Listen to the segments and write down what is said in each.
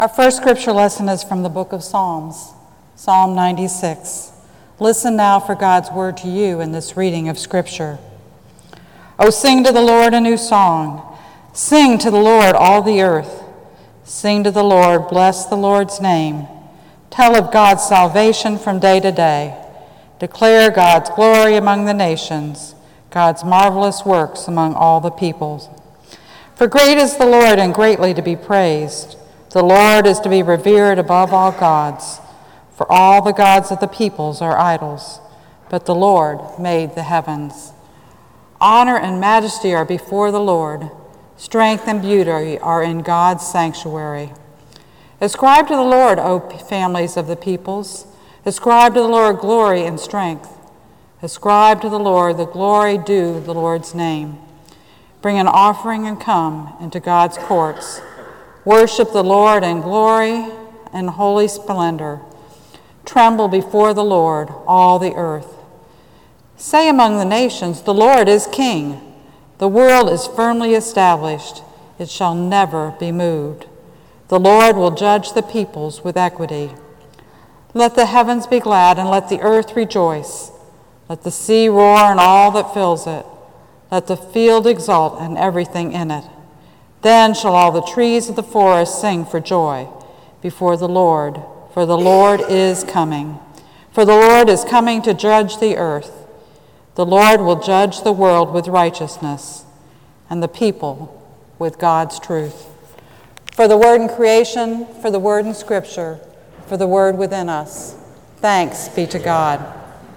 Our first scripture lesson is from the book of Psalms, Psalm 96. Listen now for God's word to you in this reading of scripture. Oh, sing to the Lord a new song. Sing to the Lord, all the earth. Sing to the Lord, bless the Lord's name. Tell of God's salvation from day to day. Declare God's glory among the nations, God's marvelous works among all the peoples. For great is the Lord and greatly to be praised. The Lord is to be revered above all gods, for all the gods of the peoples are idols, but the Lord made the heavens. Honor and majesty are before the Lord. Strength and beauty are in God's sanctuary. Ascribe to the Lord, O families of the peoples. Ascribe to the Lord glory and strength. Ascribe to the Lord the glory due the Lord's name. Bring an offering and come into God's courts. Worship the Lord in glory and holy splendor. Tremble before the Lord, all the earth. Say among the nations, the Lord is king. The world is firmly established. It shall never be moved. The Lord will judge the peoples with equity. Let the heavens be glad and let the earth rejoice. Let the sea roar and all that fills it. Let the field exult and everything in it. Then shall all the trees of the forest sing for joy before the Lord, for the Lord is coming. For the Lord is coming to judge the earth. The Lord will judge the world with righteousness and the people with God's truth. For the word in creation, for the word in Scripture, for the word within us, thanks be to God.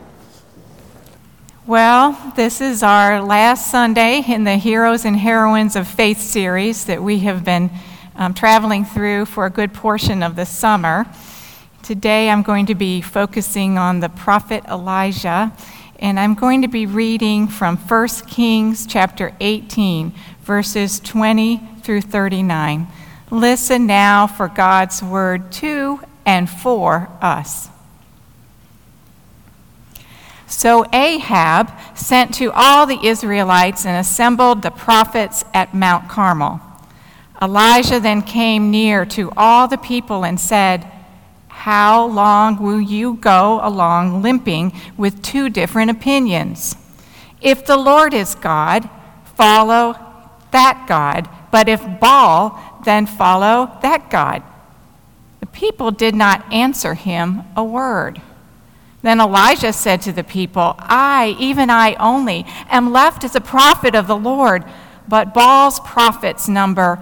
Well, this is our last Sunday in the Heroes and Heroines of Faith series that we have been traveling through for a good portion of the summer. Today I'm going to be focusing on the prophet Elijah, and I'm going to be reading from 1 Kings chapter 18, verses 20 through 39. Listen now for God's word to and for us. So Ahab sent to all the Israelites and assembled the prophets at Mount Carmel. Elijah then came near to all the people and said, "How long will you go along limping with two different opinions? If the Lord is God, follow that God, but if Baal, then follow that God." The people did not answer him a word. Then Elijah said to the people, "I, even I only, am left as a prophet of the Lord, but Baal's prophets number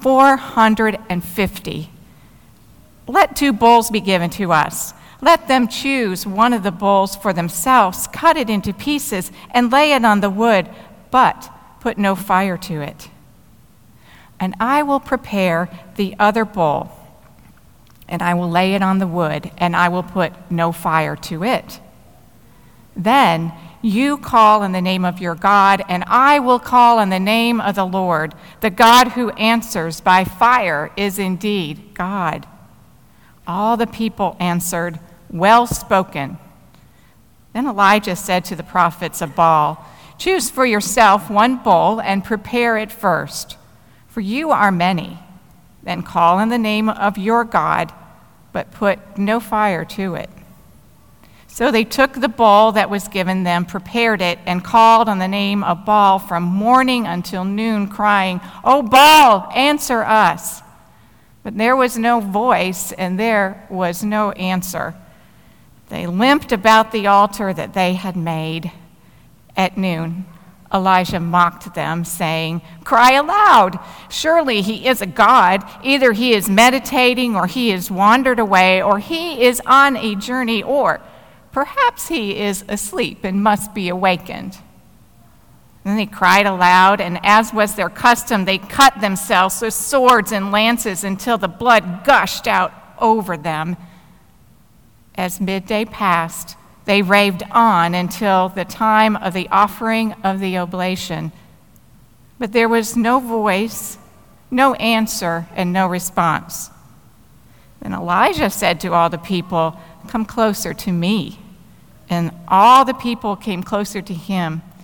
450. Let 2 bulls be given to us. Let them choose one of the bulls for themselves, cut it into pieces, and lay it on the wood, but put no fire to it. And I will prepare the other bull, and I will lay it on the wood, and I will put no fire to it. Then you call in the name of your God, and I will call in the name of the Lord. The God who answers by fire is indeed God." All the people answered, "Well spoken." Then Elijah said to the prophets of Baal, "Choose for yourself one bull and prepare it first, for you are many. Then call in the name of your God, but put no fire to it." So they took the bull that was given them, prepared it, and called on the name of Baal from morning until noon, crying, "O Baal, answer us." But there was no voice, and there was no answer. They limped about the altar that they had made. At noon, Elijah mocked them, saying, "Cry aloud. Surely he is a god. Either he is meditating, or he is wandered away, or he is on a journey, or perhaps he is asleep and must be awakened." Then they cried aloud, and as was their custom, they cut themselves with swords and lances until the blood gushed out over them. As midday passed, they raved on until the time of the offering of the oblation. But there was no voice, no answer, and no response. Then Elijah said to all the people, "Come closer to me." And all the people came closer to him.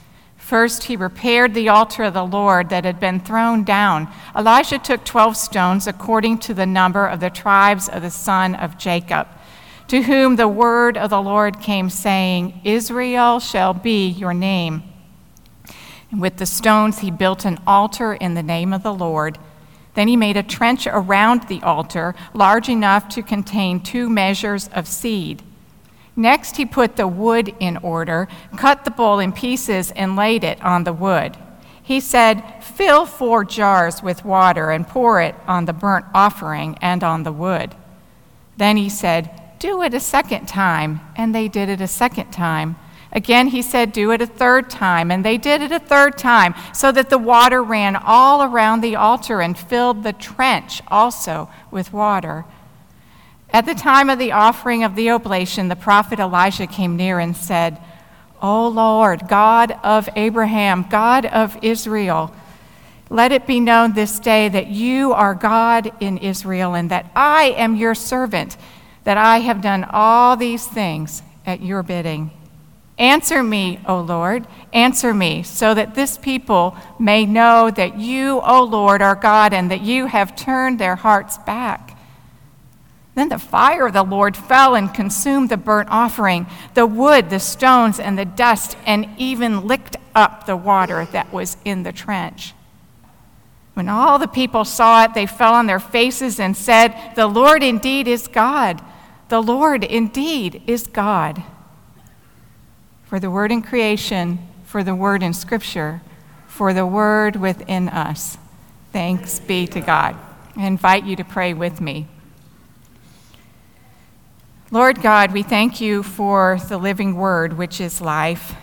First, he repaired the altar of the Lord that had been thrown down. Elijah took 12 stones according to the number of the tribes of the son of Jacob, to whom the word of the Lord came, saying, Israel shall be your name. And with the stones he built an altar in the name of the Lord. Then he made a trench around the altar, large enough to contain 2 measures of seed. Next, he put the wood in order, cut the bull in pieces, and laid it on the wood. He said, Fill 4 jars with water and pour it on the burnt offering and on the wood. Then he said, Do it a second time, and they did it a second time. Again, he said, Do it a third time, and they did it a third time, so that the water ran all around the altar and filled the trench also with water. At the time of the offering of the oblation, the prophet Elijah came near and said, O Lord, God of Abraham, God of Israel, let it be known this day that you are God in Israel, and that I am your servant, that I have done all these things at your bidding. Answer me, O Lord, answer me, so that this people may know that you, O Lord, are God, and that you have turned their hearts back. Then the fire of the Lord fell and consumed the burnt offering, the wood, the stones, and the dust, and even licked up the water that was in the trench. When all the people saw it, they fell on their faces and said, The Lord indeed is God. The Lord indeed is God. For the word in creation, for the word in Scripture, for the word within us. Thanks be to God. I invite you to pray with me. Lord God, we thank you for the living word, which is life.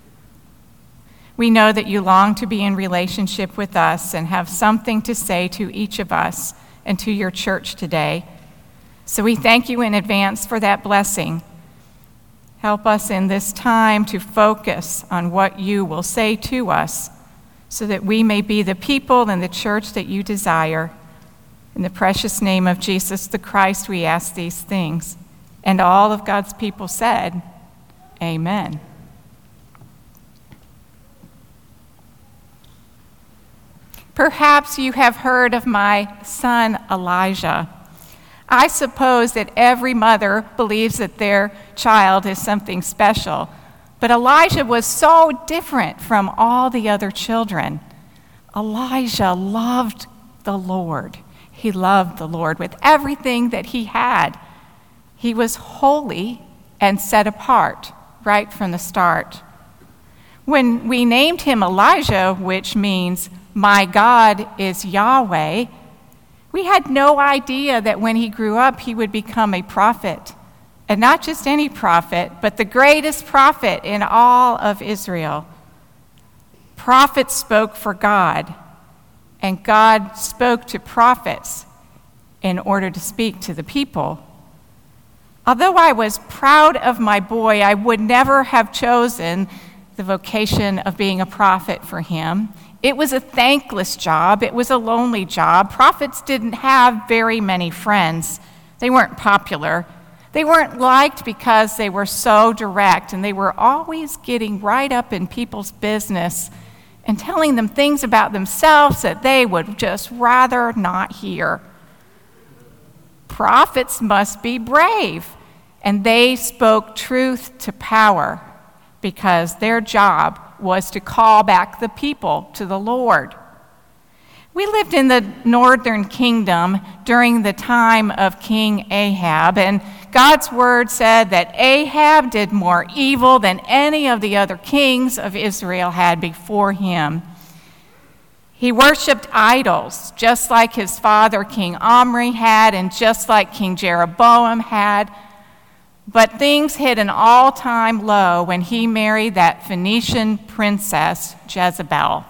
We know that you long to be in relationship with us and have something to say to each of us and to your church today. So we thank you in advance for that blessing. Help us in this time to focus on what you will say to us so that we may be the people and the church that you desire. In the precious name of Jesus the Christ, we ask these things. And all of God's people said, Amen. Perhaps you have heard of my son Elijah. I suppose that every mother believes that their child is something special, but Elijah was so different from all the other children. Elijah loved the Lord. He loved the Lord with everything that he had. He was holy and set apart right from the start. When we named him Elijah, which means my God is Yahweh, we had no idea that when he grew up, he would become a prophet. And not just any prophet, but the greatest prophet in all of Israel. Prophets spoke for God, and God spoke to prophets in order to speak to the people. Although I was proud of my boy, I would never have chosen the vocation of being a prophet for him. It was a thankless job. It was a lonely job. Prophets didn't have very many friends. They weren't popular. They weren't liked because they were so direct, and they were always getting right up in people's business and telling them things about themselves that they would just rather not hear. Prophets must be brave, and they spoke truth to power because their job was to call back the people to the Lord. We lived in the northern kingdom during the time of King Ahab, and God's word said that Ahab did more evil than any of the other kings of Israel had before him. He worshiped idols, just like his father King Omri had, and just like King Jeroboam had. But things hit an all-time low when he married that Phoenician princess, Jezebel.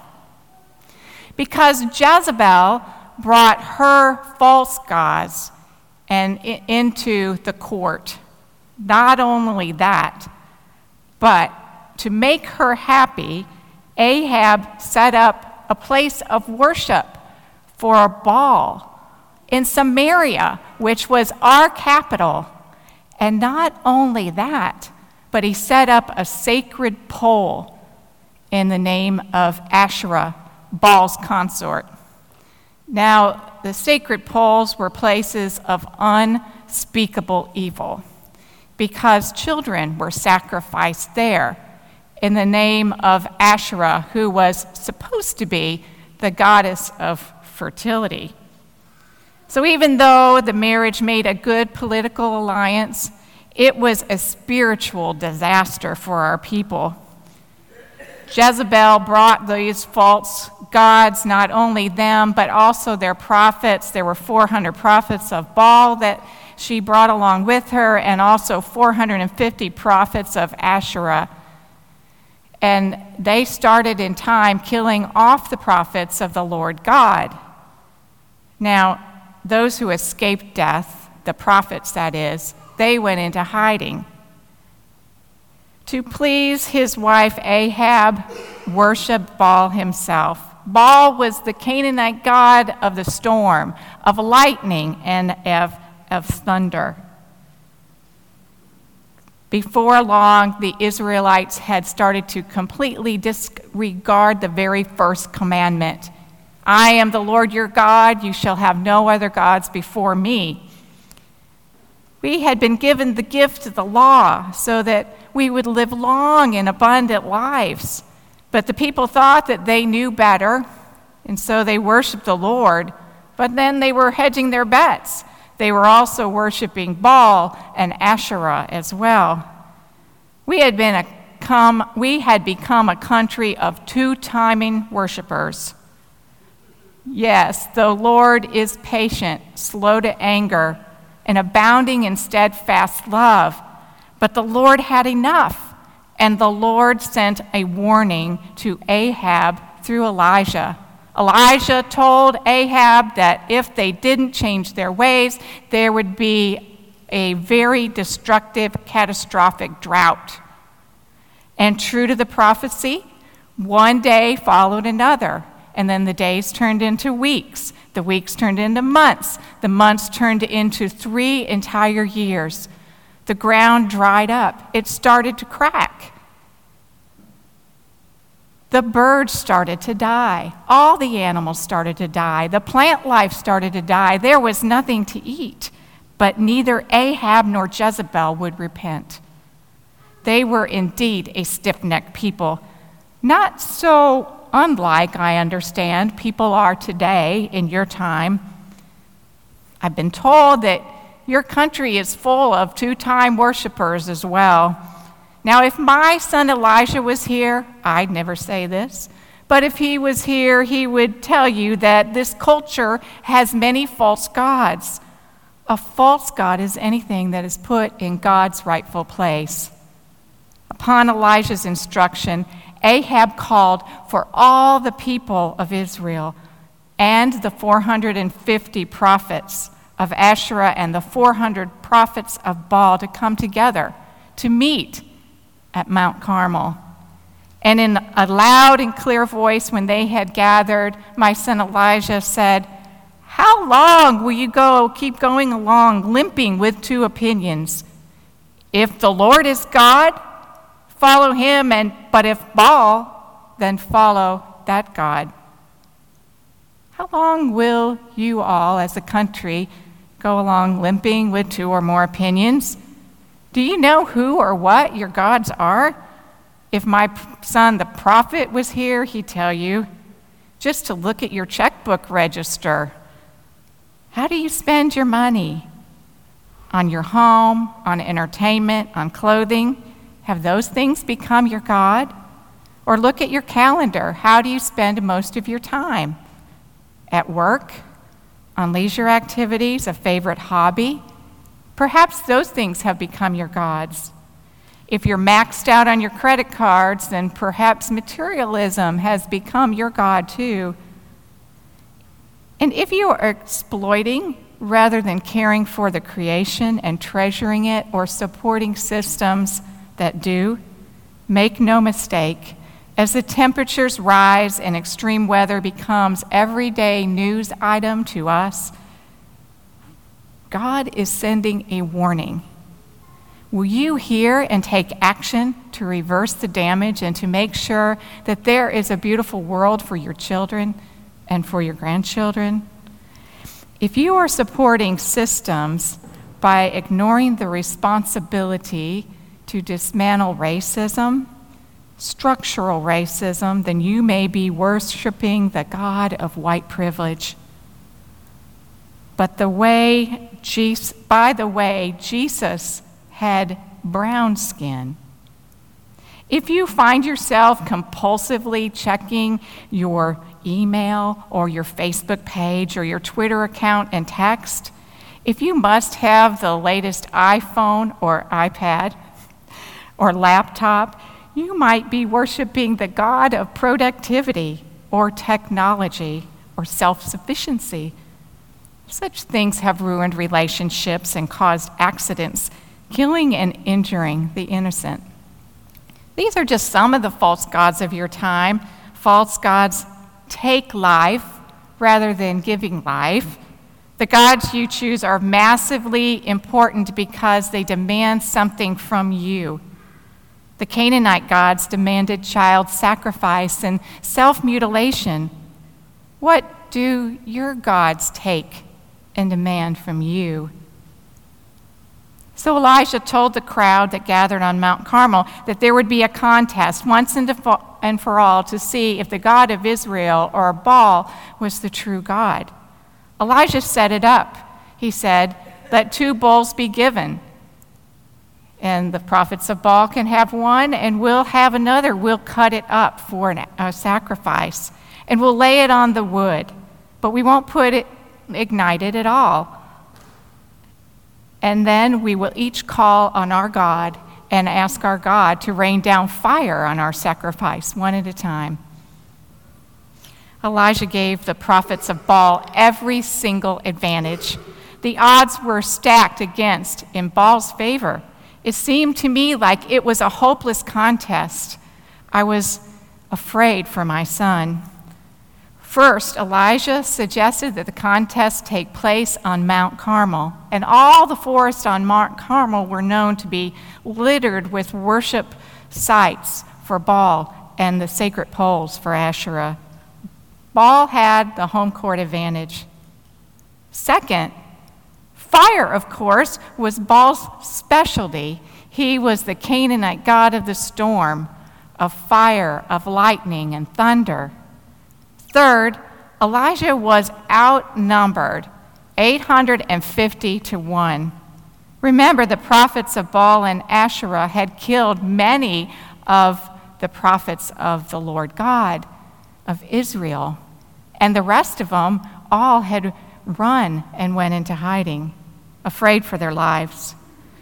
Because Jezebel brought her false gods into the court. Not only that, but to make her happy, Ahab set up a place of worship for a Baal in Samaria, which was our capital. And not only that, but he set up a sacred pole in the name of Asherah, Baal's consort. Now, the sacred poles were places of unspeakable evil because children were sacrificed there in the name of Asherah, who was supposed to be the goddess of fertility. So even though the marriage made a good political alliance, it was a spiritual disaster for our people. Jezebel brought these false gods, not only them, but also their prophets. There were 400 prophets of Baal that she brought along with her, and also 450 prophets of Asherah. And they started in time killing off the prophets of the Lord God. Now, those who escaped death, the prophets that is, they went into hiding. To please his wife Ahab, worshiped Baal himself. Baal was the Canaanite god of the storm, of lightning, and of thunder. Before long, the Israelites had started to completely disregard the very first commandment. I am the Lord your God, you shall have no other gods before me. We had been given the gift of the law so that we would live long and abundant lives. But the people thought that they knew better, and so they worshiped the Lord, but then they were hedging their bets. They were also worshiping Baal and Asherah as well. We had become a country of two-timing worshipers. Yes, the Lord is patient, slow to anger, and abounding in steadfast love. But the Lord had enough, and the Lord sent a warning to Ahab through Elijah. Elijah told Ahab that if they didn't change their ways, there would be a very destructive, catastrophic drought. And true to the prophecy, one day followed another, and then the days turned into weeks. The weeks turned into months. The months turned into 3 entire years. The ground dried up. It started to crack. The birds started to die. All the animals started to die. The plant life started to die. There was nothing to eat. But neither Ahab nor Jezebel would repent. They were indeed a stiff-necked people, not so unlike, I understand, people are today in your time. I've been told that your country is full of two-time worshipers as well. Now, if my son Elijah was here, I'd never say this, but if he was here, he would tell you that this culture has many false gods. A false god is anything that is put in God's rightful place. Upon Elijah's instruction, Ahab called for all the people of Israel and the 450 prophets of Asherah and the 400 prophets of Baal to come together to meet at Mount Carmel. And in a loud and clear voice, when they had gathered, my son Elijah said, "How long will you keep going along, limping with two opinions? If the Lord is God, follow him, but if Baal, then follow that God." How long will you all as a country go along limping with two or more opinions? Do you know who or what your gods are? If my son the prophet was here, he'd tell you just to look at your checkbook register. How do you spend your money? On your home, on entertainment, on clothing? Have those things become your God? Or look at your calendar. How do you spend most of your time? At work? On leisure activities? A favorite hobby? Perhaps those things have become your gods. If you're maxed out on your credit cards, then perhaps materialism has become your God too. And if you are exploiting rather than caring for the creation and treasuring it or supporting systems that do, make no mistake, as the temperatures rise and extreme weather becomes everyday news item to us, God is sending a warning. Will you hear and take action to reverse the damage and to make sure that there is a beautiful world for your children and for your grandchildren? If you are supporting systems by ignoring the responsibility to dismantle racism, structural racism, then you may be worshiping the God of white privilege. By the way, Jesus had brown skin. If you find yourself compulsively checking your email or your Facebook page or your Twitter account and text, if you must have the latest iPhone or iPad or laptop, you might be worshiping the God of productivity or technology or self-sufficiency. Such things have ruined relationships and caused accidents, killing and injuring the innocent. These are just some of the false gods of your time. False gods take life rather than giving life. The gods you choose are massively important because they demand something from you. The Canaanite gods demanded child sacrifice and self-mutilation. What do your gods take and demand from you? So Elijah told the crowd that gathered on Mount Carmel that there would be a contest once and for all to see if the God of Israel or Baal was the true God. Elijah set it up. He said, "Let 2 bulls be given, and the prophets of Baal can have one, and we'll have another. We'll cut it up for a sacrifice, and we'll lay it on the wood, but we won't ignite it at all. And then we will each call on our God and ask our God to rain down fire on our sacrifice, one at a time." Elijah gave the prophets of Baal every single advantage. The odds were stacked in Baal's favor. It seemed to me like it was a hopeless contest. I was afraid for my son. First, Elijah suggested that the contest take place on Mount Carmel, and all the forests on Mount Carmel were known to be littered with worship sites for Baal and the sacred poles for Asherah. Baal had the home court advantage. Second, fire, of course, was Baal's specialty. He was the Canaanite god of the storm, of fire, of lightning, and thunder. Third, Elijah was outnumbered 850 to 1. Remember, the prophets of Baal and Asherah had killed many of the prophets of the Lord God of Israel, and the rest of them all had run and went into hiding, afraid for their lives.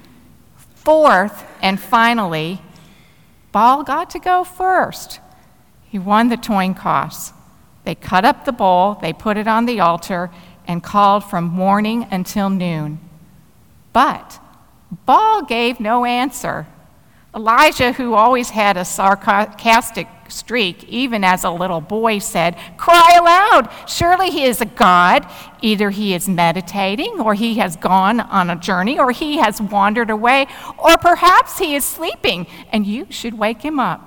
Fourth, and finally, Baal got to go first. He won the coin toss. They cut up the bull, they put it on the altar, and called from morning until noon. But Baal gave no answer. Elijah, who always had a sarcastic streak, even as a little boy, said, "Cry aloud, surely he is a god. Either he is meditating, or he has gone on a journey, or he has wandered away, or perhaps he is sleeping, and you should wake him up."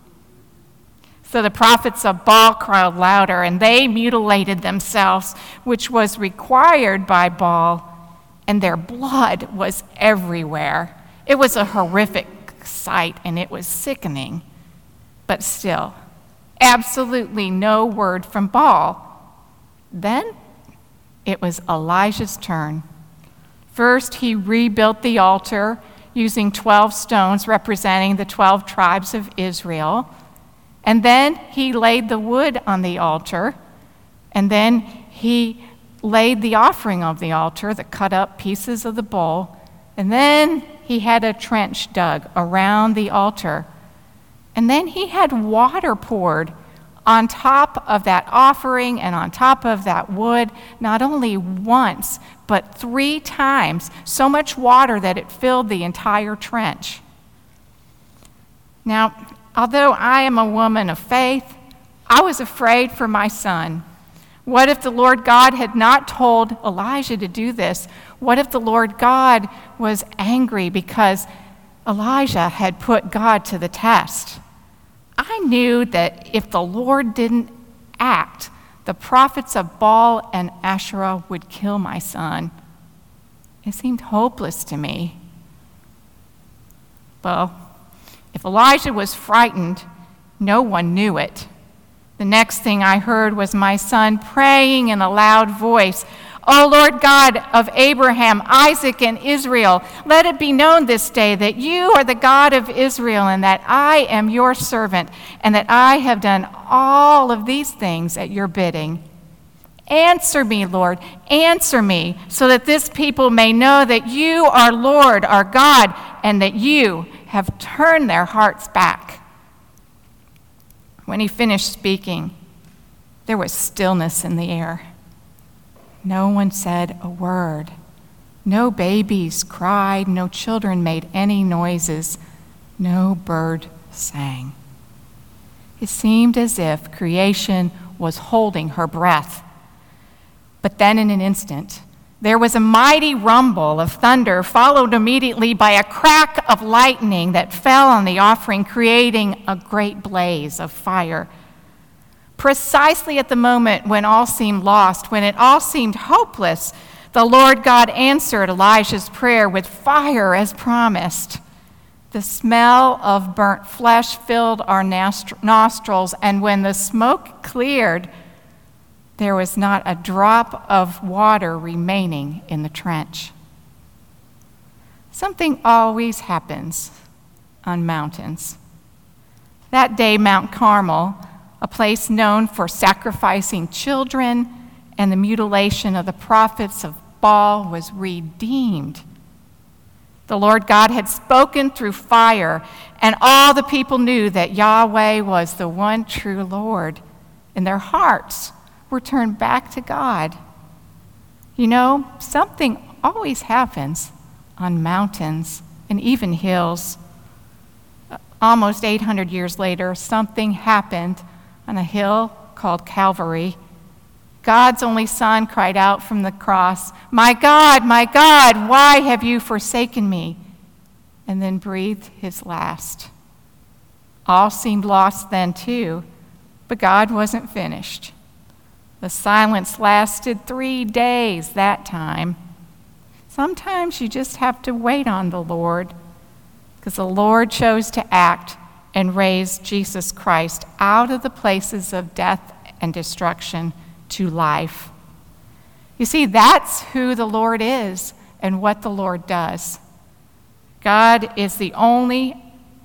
So the prophets of Baal cried louder, and they mutilated themselves, which was required by Baal, and their blood was everywhere. It was a horrific sight, and it was sickening. But still, absolutely no word from Baal. Then it was Elijah's turn. First, he rebuilt the altar using 12 stones representing the 12 tribes of Israel. And then he laid the wood on the altar. And then he laid the offering of the altar, the cut up pieces of the bull. And then he had a trench dug around the altar. And then he had water poured on top of that offering and on top of that wood, not only once, but 3 times, so much water that it filled the entire trench. Now, although I am a woman of faith, I was afraid for my son. What if the Lord God had not told Elijah to do this? What if the Lord God was angry because Elijah had put God to the test. I knew that if the Lord didn't act, the prophets of Baal and Asherah would kill my son. It seemed hopeless to me. Well, if Elijah was frightened, no one knew it. The next thing I heard was my son praying in a loud voice, "O Lord God of Abraham, Isaac, and Israel, let it be known this day that you are the God of Israel and that I am your servant and that I have done all of these things at your bidding. Answer me, Lord, answer me, so that this people may know that you are Lord, our God, and that you have turned their hearts back." When he finished speaking, there was stillness in the air. No one said a word. No babies cried, no children made any noises, no bird sang. It seemed as if creation was holding her breath. But then in an instant, there was a mighty rumble of thunder, followed immediately by a crack of lightning that fell on the offering, creating a great blaze of fire. Precisely at the moment when all seemed lost, when it all seemed hopeless, the Lord God answered Elijah's prayer with fire as promised. The smell of burnt flesh filled our nostrils, and when the smoke cleared, there was not a drop of water remaining in the trench. Something always happens on mountains. That day, Mount Carmel, a place known for sacrificing children and the mutilation of the prophets of Baal, was redeemed. The Lord God had spoken through fire, and all the people knew that Yahweh was the one true Lord, and their hearts were turned back to God. You know, something always happens on mountains and even hills. Almost 800 years later, something happened on a hill called Calvary. God's only Son cried out from the cross, my God, why have you forsaken me?" And then breathed his last. All seemed lost then too, but God wasn't finished. The silence lasted 3 days that time. Sometimes you just have to wait on the Lord, because the Lord chose to act and raise Jesus Christ out of the places of death and destruction to life. You see, that's who the Lord is and what the Lord does. God is the only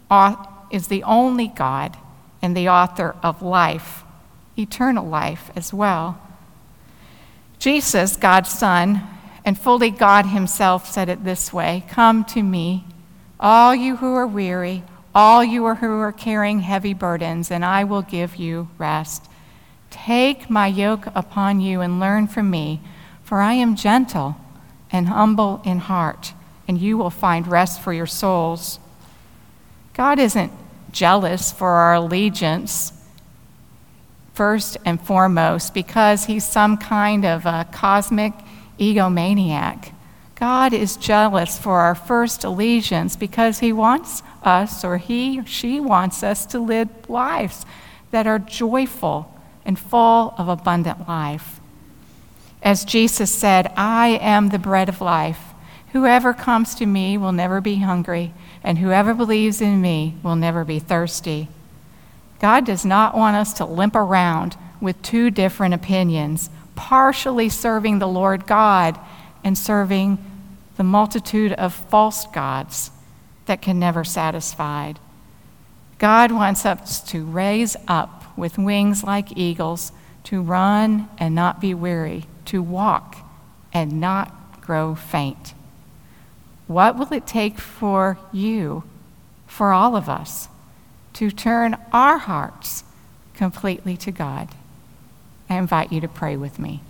God and the author of life, eternal life as well. Jesus, God's Son, and fully God himself, said it this way, "Come to me, all you who are weary, all you who are carrying heavy burdens, and I will give you rest. Take my yoke upon you and learn from me, for I am gentle and humble in heart, and you will find rest for your souls." God isn't jealous for our allegiance, first and foremost, because he's some kind of a cosmic egomaniac. God is jealous for our first allegiance because he wants us, or he or she wants us, to live lives that are joyful and full of abundant life. As Jesus said, "I am the bread of life. Whoever comes to me will never be hungry, and whoever believes in me will never be thirsty." God does not want us to limp around with two different opinions, partially serving the Lord God and serving the multitude of false gods that can never satisfy. God wants us to raise up with wings like eagles, to run and not be weary, to walk and not grow faint. What will it take for you, for all of us, to turn our hearts completely to God? I invite you to pray with me.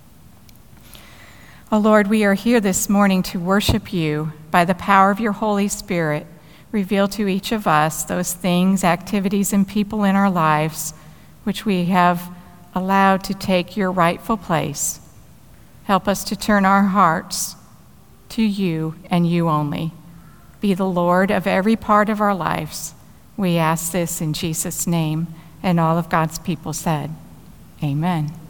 Oh Lord, we are here this morning to worship you by the power of your Holy Spirit. Reveal to each of us those things, activities, and people in our lives which we have allowed to take your rightful place. Help us to turn our hearts to you and you only. be the Lord of every part of our lives. We ask this in Jesus' name, and all of God's people said, Amen.